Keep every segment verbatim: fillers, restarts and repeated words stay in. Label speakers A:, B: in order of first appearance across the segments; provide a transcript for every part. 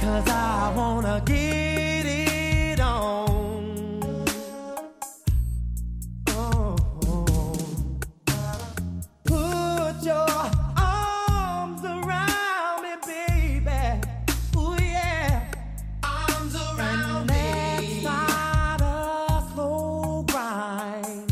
A: 'cause I wanna get it on. Oh, put your arms around me, baby. Ooh, yeah. Arms around me. Let's start a slow grind.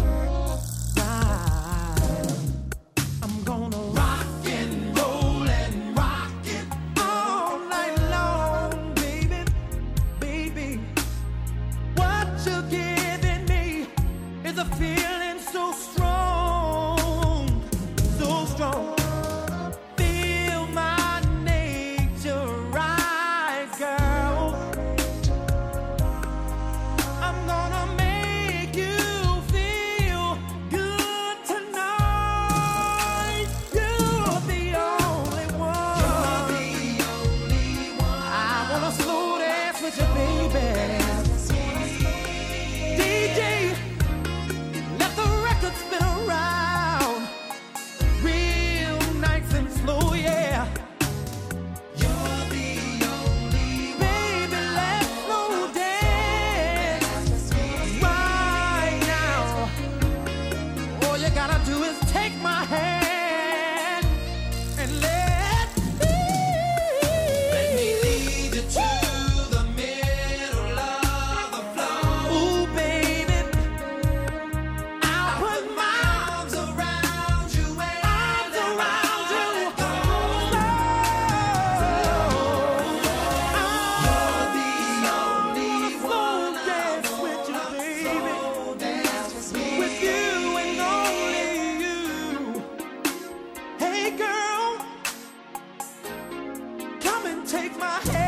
A: Grind. I'm gonna rock and roll and rock it all night long, baby, baby. What you're giving me is a feeling so strong, so strong. Feel my nature rise, girl. I'm gonna make you feel good tonight. You're the only one. You're the only one. I wanna slow dance with you, baby. D J, let the record spin around, real nice and slow, yeah. You're the only one. Baby, let's slow dance right now. All you gotta do is take my hand and let me. Let me lead you to the middle of the floor. Ooh, baby, I'll put my arms around you and arms around you. You're the only one. Dance with you, baby. With you and only you. Hey, girl, come and take my hand.